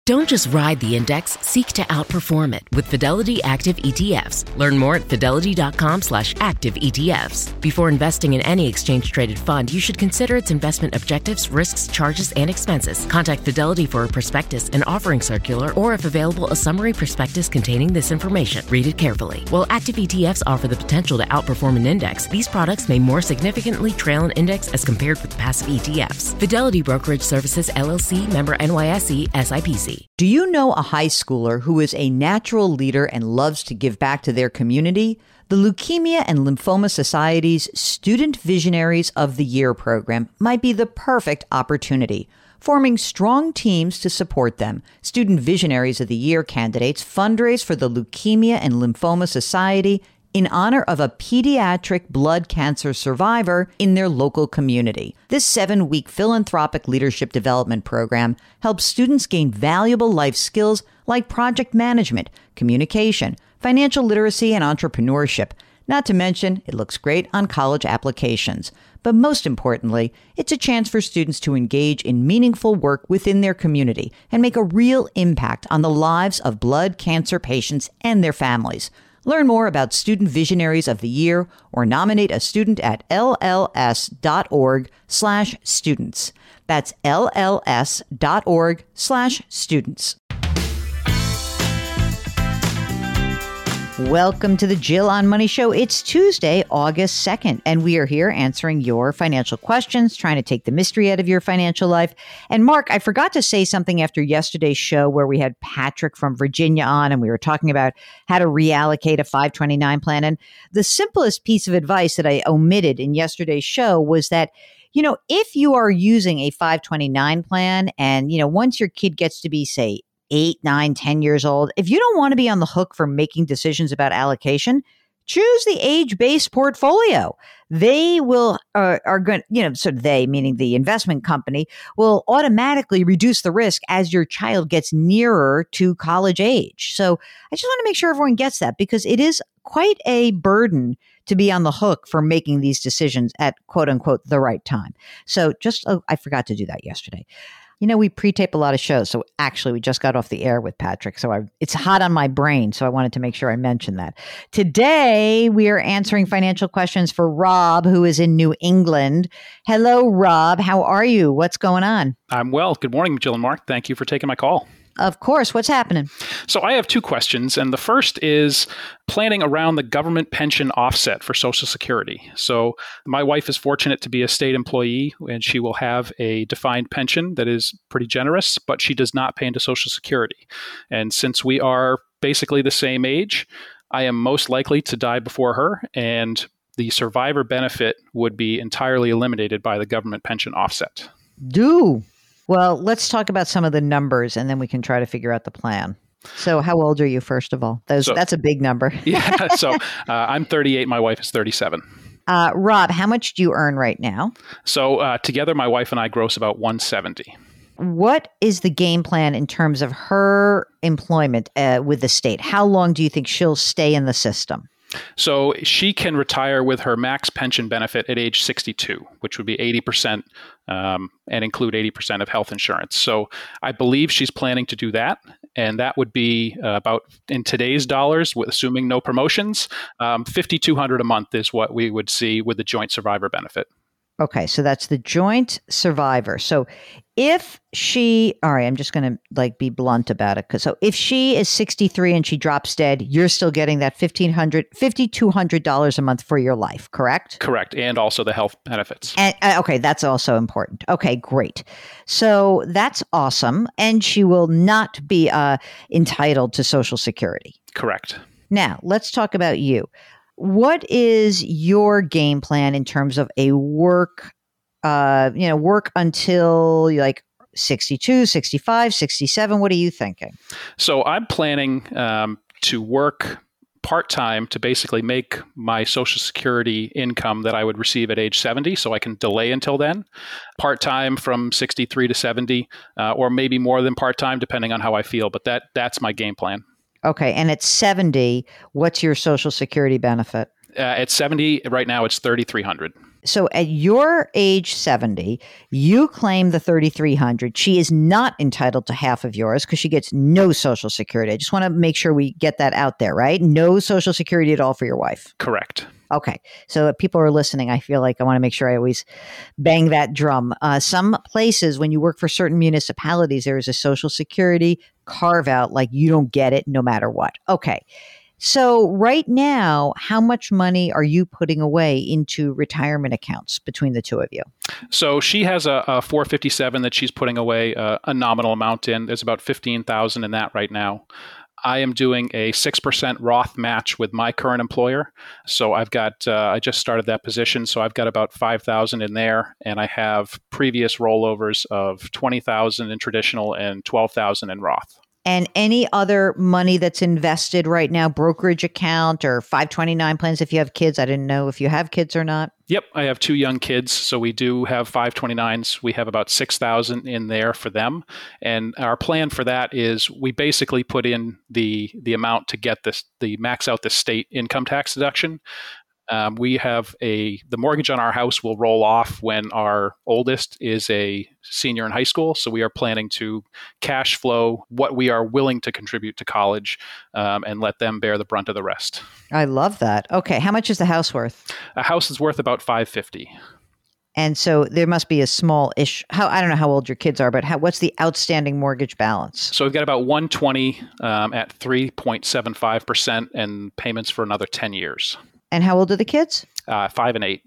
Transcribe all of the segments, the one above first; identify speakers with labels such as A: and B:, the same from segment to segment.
A: Don't just ride the index, seek to outperform it with Fidelity Active ETFs. Learn more at fidelity.com/active ETFs. Before investing in any exchange-traded fund, you should consider its investment objectives, risks, charges, and expenses. Contact Fidelity for a prospectus, an offering circular, or if available, a summary prospectus containing this information. Read it carefully. While active ETFs offer the potential to outperform an index, these products may more significantly trail an index as compared with passive ETFs. Fidelity Brokerage Services, LLC, member NYSE, SIPC.
B: Do you know a high schooler who is a natural leader and loves to give back to their community? The Leukemia and Lymphoma Society's Student Visionaries of the Year program might be the perfect opportunity. Forming strong teams to support them, Student Visionaries of the Year candidates fundraise for the Leukemia and Lymphoma Society in honor of a pediatric blood cancer survivor in their local community. This 7-week philanthropic leadership development program helps students gain valuable life skills like project management, communication, financial literacy, and entrepreneurship. Not to mention, it looks great on college applications. But most importantly, it's a chance for students to engage in meaningful work within their community and make a real impact on the lives of blood cancer patients and their families. Learn more about Student Visionaries of the Year or nominate a student at lls.org/students. That's lls.org/students. Welcome to the Jill on Money Show. It's Tuesday, August 2nd, and we are here answering your financial questions, trying to take the mystery out of your financial life. And Mark, I forgot to say something after yesterday's show where we had Patrick from Virginia on, and we were talking about how to reallocate a 529 plan. And the simplest piece of advice that I omitted in yesterday's show was that, you know, if you are using a 529 plan and, you know, once your kid gets to be, say, 8, 9, 10 years old, if you don't want to be on the hook for making decisions about allocation, choose the age-based portfolio. They will are going, you know, so they, meaning the investment company, will automatically reduce the risk as your child gets nearer to college age. So I just want to make sure everyone gets that, because it is quite a burden to be on the hook for making these decisions at quote unquote the right time. So I forgot to do that yesterday. You know, we pre-tape a lot of shows. So actually, we just got off the air with Patrick. So it's hot on my brain. So I wanted to make sure I mentioned that. Today, we are answering financial questions for Rob, who is in New England. Hello, Rob. How are you? What's going on?
C: I'm well. Good morning, Jill and Mark. Thank you for taking my call.
B: Of course. What's happening?
C: So I have two questions. And the first is planning around the government pension offset for Social Security. So my wife is fortunate to be a state employee, and she will have a defined pension that is pretty generous, but she does not pay into Social Security. And since we are basically the same age, I am most likely to die before her, and the survivor benefit would be entirely eliminated by the government pension offset.
B: Well, let's talk about some of the numbers, and then we can try to figure out the plan. So how old are you, first of all? That's a big number.
C: Yeah. So I'm 38. My wife is 37.
B: Rob, how much do you earn right now?
C: So together, my wife and I gross about 170.
B: What is the game plan in terms of her employment with the state? How long do you think she'll stay in the system?
C: So she can retire with her max pension benefit at age 62, which would be 80% and include 80% of health insurance. So I believe she's planning to do that. And that would be about, in today's dollars, with assuming no promotions, $5,200 a month is what we would see with the joint survivor benefit.
B: Okay, so that's the joint survivor. So if she, all right, I'm just going to be blunt about it. So if she is 63 and she drops dead, you're still getting that $5,200 a month for your life, correct?
C: Correct. And also the health benefits.
B: And, okay, that's also important. Okay, great. So that's awesome. And she will not be entitled to Social Security.
C: Correct.
B: Now, let's talk about you. What is your game plan in terms of a work until like 62, 65, 67? What are you thinking?
C: So I'm planning to work part-time to basically make my Social Security income that I would receive at age 70, so I can delay until then. Part-time from 63 to 70, or maybe more than part-time, depending on how I feel. But that's my game plan.
B: Okay. And at 70, what's your Social Security benefit?
C: At 70, right now, it's $3,300.
B: So at your age 70, you claim the 3,300. She is not entitled to half of yours because she gets no Social Security. I just want to make sure we get that out there, right? No Social Security at all for your wife.
C: Correct.
B: Okay. So if people are listening, I feel like I want to make sure I always bang that drum. Some places, when you work for certain municipalities, there is a Social Security carve out, like you don't get it no matter what. Okay. So right now, how much money are you putting away into retirement accounts between the two of you?
C: So she has a 457 that she's putting away a nominal amount in. There's about 15,000 in that right now. I am doing a 6% Roth match with my current employer. So I've got, I just started that position. So I've got about 5,000 in there. And I have previous rollovers of 20,000 in traditional and 12,000 in Roth.
B: And any other money that's invested right now, brokerage account or 529 plans if you have kids? I didn't know if you have kids or not.
C: Yep, I have 2 young kids, so we do have 529s. We have about 6,000 in there for them, and our plan for that is we basically put in the amount to get the max out the state income tax deduction. We have the mortgage on our house will roll off when our oldest is a senior in high school. So we are planning to cash flow what we are willing to contribute to college and let them bear the brunt of the rest.
B: I love that. Okay. How much is the house worth?
C: A house is worth about $550,000.
B: And so there must be a small-ish, I don't know how old your kids are, but what's the outstanding mortgage balance?
C: So we've got about $120 at 3.75% and payments for another 10 years.
B: And how old are the kids?
C: 5 and 8.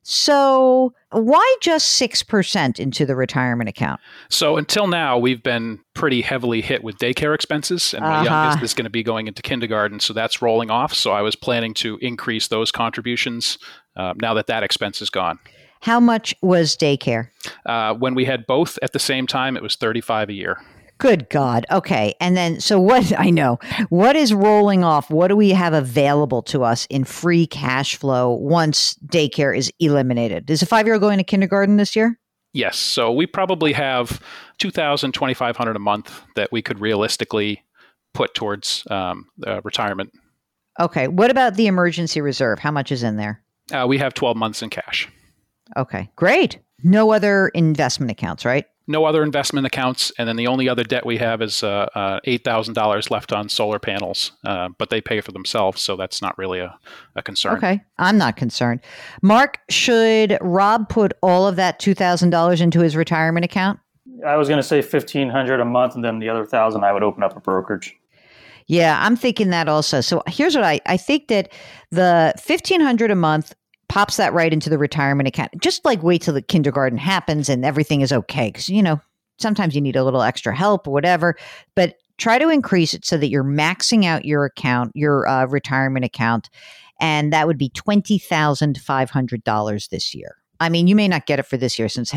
B: So why just 6% into the retirement account?
C: So until now, we've been pretty heavily hit with daycare expenses, and my youngest is going to be going into kindergarten, so that's rolling off. So I was planning to increase those contributions now that expense is gone.
B: How much was daycare?
C: When we had both at the same time, it was $35 a year.
B: Good God. Okay. And then, so what is rolling off? What do we have available to us in free cash flow once daycare is eliminated? Is a 5-year-old going to kindergarten this year?
C: Yes. So we probably have $2,000, $2,500 a month that we could realistically put towards retirement.
B: Okay. What about the emergency reserve? How much is in there?
C: We have 12 months in cash.
B: Okay. Great. No other investment accounts, right?
C: No other investment accounts. And then the only other debt we have is $8,000 left on solar panels, but they pay for themselves. So that's not really a concern.
B: Okay. I'm not concerned. Mark, should Rob put all of that $2,000 into his retirement account?
D: I was going to say $1,500 a month, and then the other $1,000 I would open up a brokerage.
B: Yeah, I'm thinking that also. So here's what I think that the $1,500 a month pops that right into the retirement account. Just like wait till the kindergarten happens and everything is okay. Because, sometimes you need a little extra help or whatever, but try to increase it so that you're maxing out your account, your retirement account. And that would be $20,500 this year. I mean, you may not get it for this year since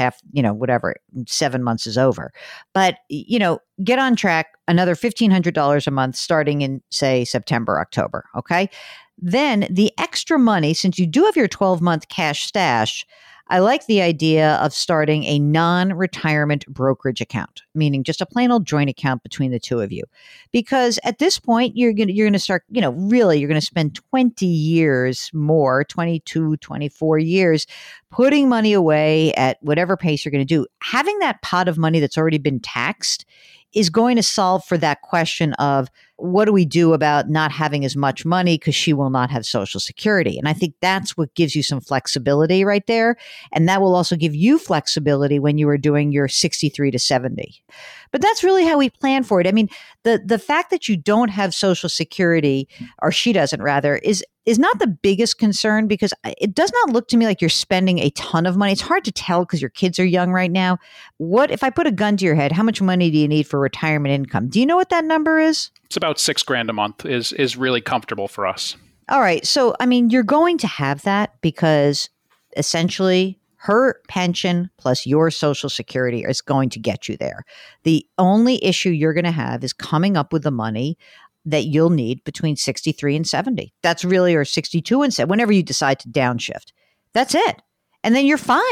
B: 7 months is over. But, get on track, another $1,500 a month starting in, say, September, October. Okay. Then the extra money, since you do have your 12-month cash stash, I like the idea of starting a non-retirement brokerage account, meaning just a plain old joint account between the two of you. Because at this point, you're going to start, really, you're going to spend 20 years more, 22, 24 years, putting money away at whatever pace you're going to do. Having that pot of money that's already been taxed is going to solve for that question of what do we do about not having as much money because she will not have Social Security. And I think that's what gives you some flexibility right there. And that will also give you flexibility when you are doing your 63 to 70. But that's really how we plan for it. I mean, the fact that you don't have Social Security, or she doesn't rather, is not the biggest concern because it does not look to me like you're spending a ton of money. It's hard to tell because your kids are young right now. What if I put a gun to your head? How much money do you need for retirement income? Do you know what that number is?
C: It's about $6,000 a month is really comfortable for us.
B: All right. So, I mean, you're going to have that because essentially her pension plus your Social Security is going to get you there. The only issue you're going to have is coming up with the money that you'll need between 63 and 70. That's really, or 62 and 70, whenever you decide to downshift. That's it. And then you're fine.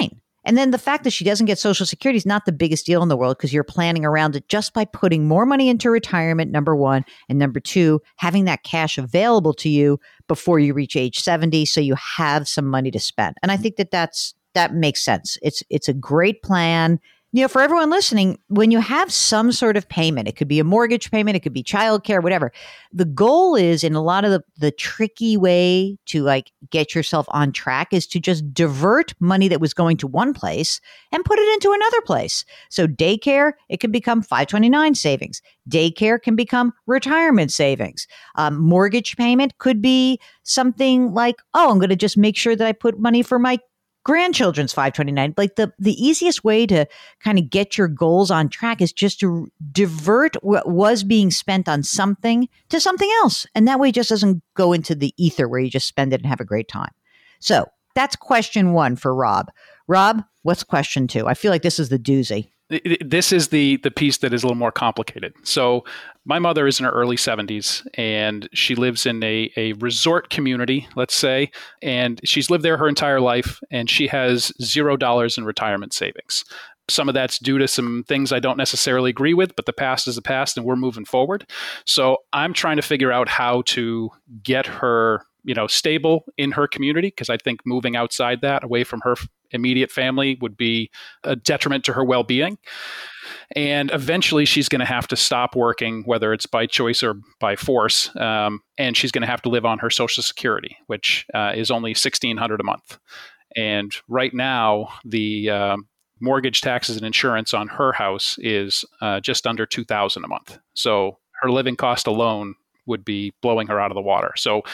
B: And then the fact that she doesn't get Social Security is not the biggest deal in the world because you're planning around it just by putting more money into retirement, number one. And number two, having that cash available to you before you reach age 70 so you have some money to spend. And I think that makes sense. It's a great plan. For everyone listening, when you have some sort of payment, it could be a mortgage payment, it could be childcare, whatever. The goal is, in a lot of the tricky way to get yourself on track, is to just divert money that was going to one place and put it into another place. So daycare, it can become 529 savings. Daycare can become retirement savings. Mortgage payment could be something like, I'm going to just make sure that I put money for my grandchildren's 529. Like the easiest way to kind of get your goals on track is just to divert what was being spent on something to something else. And that way it just doesn't go into the ether where you just spend it and have a great time. So that's question one for Rob. Rob, what's question two? I feel like this is the doozy.
C: This is the piece that is a little more complicated. So my mother is in her early 70s, and she lives in a resort community, let's say, and she's lived there her entire life, and she has $0 in retirement savings. Some of that's due to some things I don't necessarily agree with, but the past is the past, and we're moving forward. So I'm trying to figure out how to get her stable in her community, because I think moving outside that, away from her immediate family, would be a detriment to her well-being. And eventually she's going to have to stop working, whether it's by choice or by force. And she's going to have to live on her Social Security, which is only $1,600 a month. And right now, the mortgage, taxes, and insurance on her house is just under $2,000 a month. So her living cost alone would be blowing her out of the water. So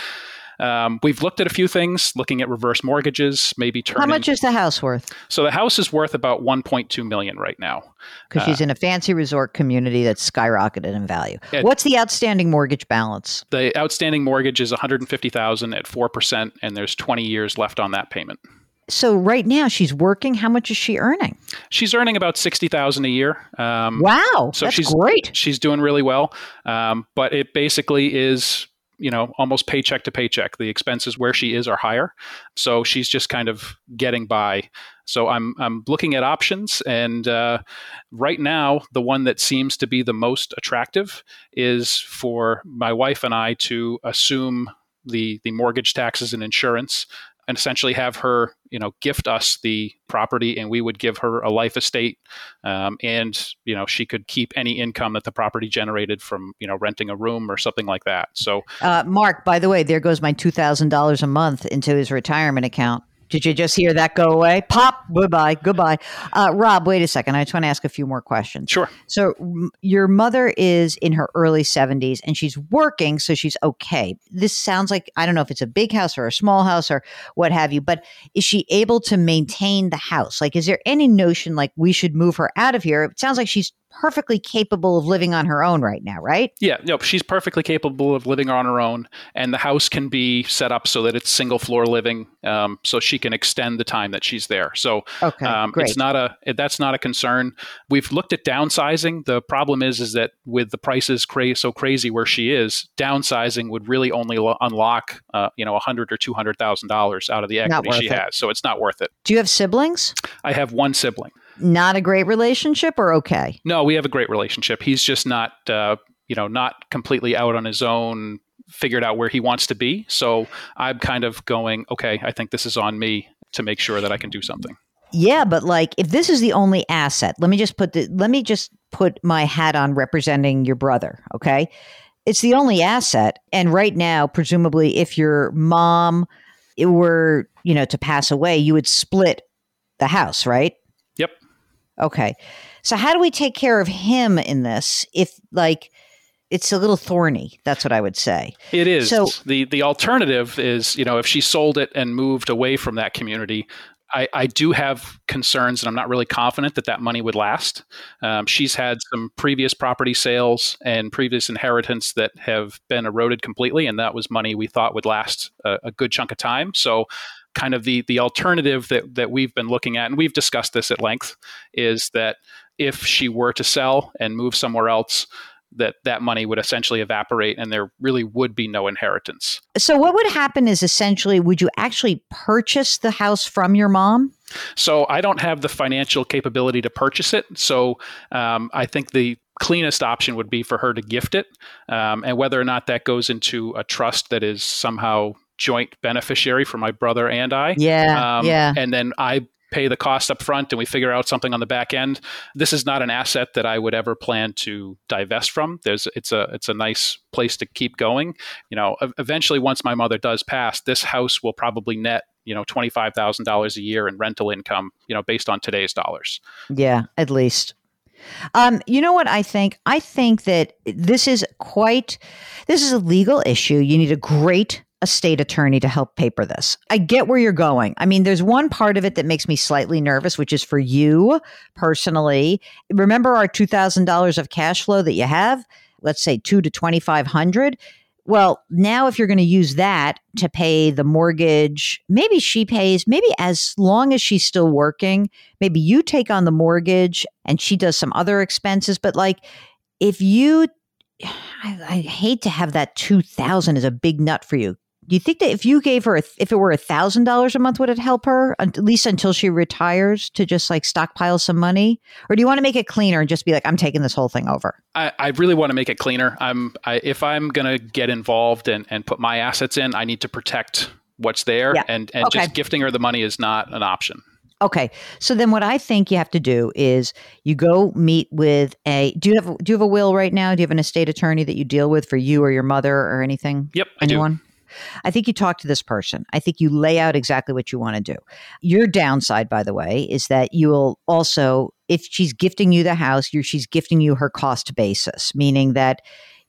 C: we've looked at a few things, looking at reverse mortgages, maybe turning.
B: How much is the house worth?
C: So the house is worth about $1.2 million right now.
B: Because she's in a fancy resort community that's skyrocketed in value. What's the outstanding mortgage balance?
C: The outstanding mortgage is $150,000 at 4%, and there's 20 years left on that payment.
B: So right now she's working. How much is she earning?
C: She's earning about $60,000 a year.
B: Wow, so that's great.
C: She's doing really well. But it basically is, almost paycheck to paycheck. The expenses where she is are higher. So she's just kind of getting by. So I'm looking at options. And right now, the one that seems to be the most attractive is for my wife and I to assume the mortgage, taxes, and insurance, and essentially have her, gift us the property, and we would give her a life estate. And, she could keep any income that the property generated from, renting a room or something like that. So,
B: Mark, by the way, there goes my $2,000 a month into his retirement account. Did you just hear that go away? Pop, goodbye. Rob, wait a second. I just want to ask a few more questions.
C: Sure.
B: So your mother is in her early 70s and she's working, so she's okay. This sounds like, I don't know if it's a big house or a small house or what have you, but is she able to maintain the house? Is there any notion we should move her out of here? It sounds like she's perfectly capable of living on her own right now, right?
C: Yeah, no, she's perfectly capable of living on her own, and the house can be set up so that it's single floor living, so she can extend the time that she's there. So
B: great.
C: That's not a concern. We've looked at downsizing. The problem is that with the prices so crazy where she is, downsizing would really only unlock $100,000 or $200,000 out of the equity she has. So it's not worth it.
B: Do you have siblings?
C: I have one sibling.
B: Not a great relationship or okay?
C: No, we have a great relationship. He's just not, not completely out on his own, figured out where he wants to be. So I'm kind of going, okay, I think this is on me to make sure that I can do something.
B: Yeah, but if this is the only asset, let me just put my hat on representing your brother, okay? It's the only asset. And right now, presumably, if your mom were, to pass away, you would split the house, right?
C: Yep.
B: Okay. So how do we take care of him in this? If it's a little thorny, that's what I would say.
C: It is.
B: So
C: the alternative is, if she sold it and moved away from that community, I do have concerns, and I'm not really confident that money would last. She's had some previous property sales and previous inheritance that have been eroded completely, and that was money we thought would last a good chunk of time. So kind of the alternative that we've been looking at, and we've discussed this at length, is that if she were to sell and move somewhere else, that money would essentially evaporate and there really would be no inheritance.
B: So what would happen is essentially, would you actually purchase the house from your mom?
C: So I don't have the financial capability to purchase it. So I think the cleanest option would be for her to gift it. And whether or not that goes into a trust that is somehow joint beneficiary for my brother and I.
B: Yeah.
C: And then I pay the cost up front and we figure out something on the back end. This is not an asset that I would ever plan to divest from. It's a nice place to keep going. Eventually, once my mother does pass, this house will probably net, $25,000 a year in rental income, based on today's dollars.
B: Yeah, at least. You know what I think? I think that this is a legal issue. You need a great estate attorney to help paper this. I get where you're going. I mean, there's one part of it that makes me slightly nervous, which is for you personally. Remember our $2,000 of cash flow that you have? Let's say $2,000 to $2,500. Well, now if you're going to use that to pay the mortgage, maybe she pays, maybe as long as she's still working, maybe you take on the mortgage and she does some other expenses. But like if you, I hate to have that $2,000 as a big nut for you. Do you think that if you gave her, if it were $1,000 a month, would it help her at least until she retires to just like stockpile some money? Or do you want to make it cleaner and just be like, I'm taking this whole thing over?
C: I really want to make it cleaner. If I'm going to get involved and put my assets in, I need to protect what's there. Yeah. And okay. Just gifting her the money is not an option.
B: Okay. So then what I think you have to do is you go meet with do you have a will right now? Do you have an estate attorney that you deal with for you or your mother or anything?
C: Yep.
B: Anyone?
C: I do.
B: I think you talk to this person. I think you lay out exactly what you want to do. Your downside, by the way, is that you will also, if she's gifting you the house, she's gifting you her cost basis, meaning that,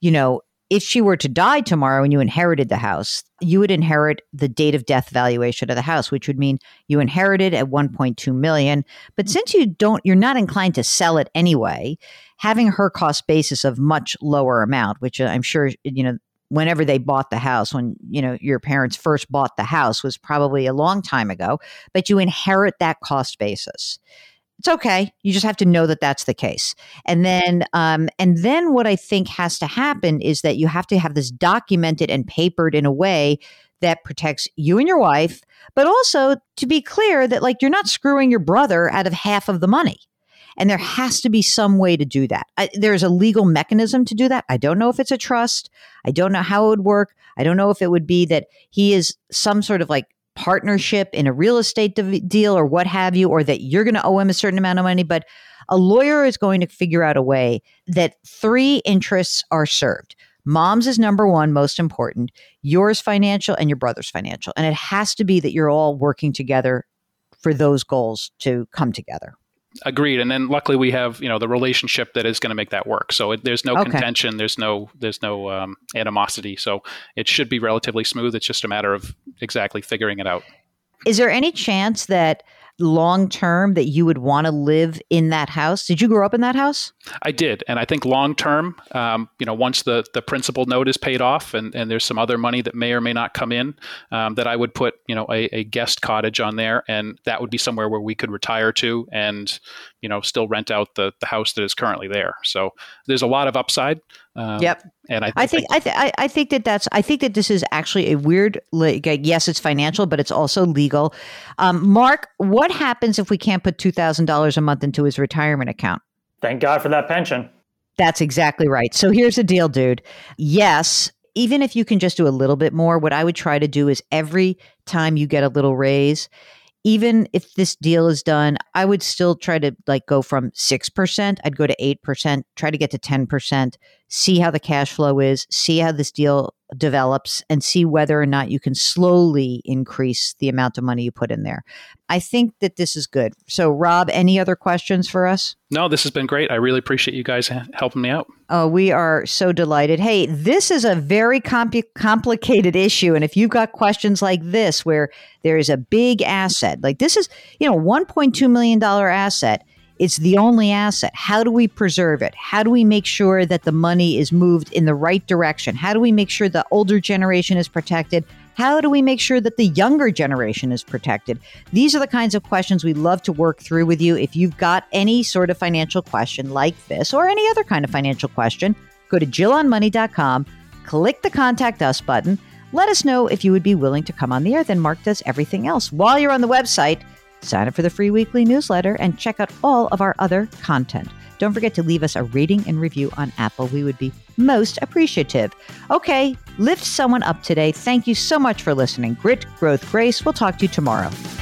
B: if she were to die tomorrow and you inherited the house, you would inherit the date of death valuation of the house, which would mean you inherited at $1.2 million. But since you're not inclined to sell it anyway, having her cost basis of much lower amount, which I'm sure, whenever they bought the house, when, your parents first bought the house was probably a long time ago, but you inherit that cost basis. It's okay. You just have to know that that's the case. And then what I think has to happen is that you have to have this documented and papered in a way that protects you and your wife, but also to be clear that like you're not screwing your brother out of half of the money. And there has to be some way to do that. There's a legal mechanism to do that. I don't know if it's a trust. I don't know how it would work. I don't know if it would be that he is some sort of like partnership in a real estate deal or what have you, or that you're going to owe him a certain amount of money. But a lawyer is going to figure out a way that three interests are served. Mom's is number one, most important, yours financial and your brother's financial. And it has to be that you're all working together for those goals to come together.
C: Agreed. And then luckily we have, the relationship that is going to make that work. So there's no contention. There's no animosity. So it should be relatively smooth. It's just a matter of exactly figuring it out.
B: Is there any chance that long term that you would want to live in that house? Did you grow up in that house?
C: I did. And I think long term, once the principal note is paid off and there's some other money that may or may not come in, that I would put, a guest cottage on there. And that would be somewhere where we could retire to and, still rent out the house that is currently there. So there's a lot of upside.
B: Yep.
C: And
B: I think that this is actually a weird, yes, it's financial, but it's also legal. Mark, what happens if we can't put $2,000 a month into his retirement account?
D: Thank God for that pension.
B: That's exactly right. So here's the deal, dude. Yes, even if you can just do a little bit more, what I would try to do is every time you get a little raise, even if this deal is done, I would still try to go from 6%. I'd go to 8%, try to get to 10%, see how the cash flow is, see how this deal develops, and see whether or not you can slowly increase the amount of money you put in there. I think that this is good. So, Rob, any other questions for us?
C: No, this has been great. I really appreciate you guys helping me out.
B: Oh, we are so delighted. Hey, this is a very complicated issue. And if you've got questions like this, where there is a big asset, like this is, $1.2 million asset, it's the only asset. How do we preserve it? How do we make sure that the money is moved in the right direction? How do we make sure the older generation is protected? How do we make sure that the younger generation is protected? These are the kinds of questions we love to work through with you. If you've got any sort of financial question like this or any other kind of financial question, Go to JillOnMoney.com, click the Contact Us button. Let us know if you would be willing to come on the air. Then Mark does everything else. While you're on the website, sign up for the free weekly newsletter and check out all of our other content. Don't forget to leave us a rating and review on Apple. We would be most appreciative. Okay, lift someone up today. Thank you so much for listening. Grit, growth, grace. We'll talk to you tomorrow.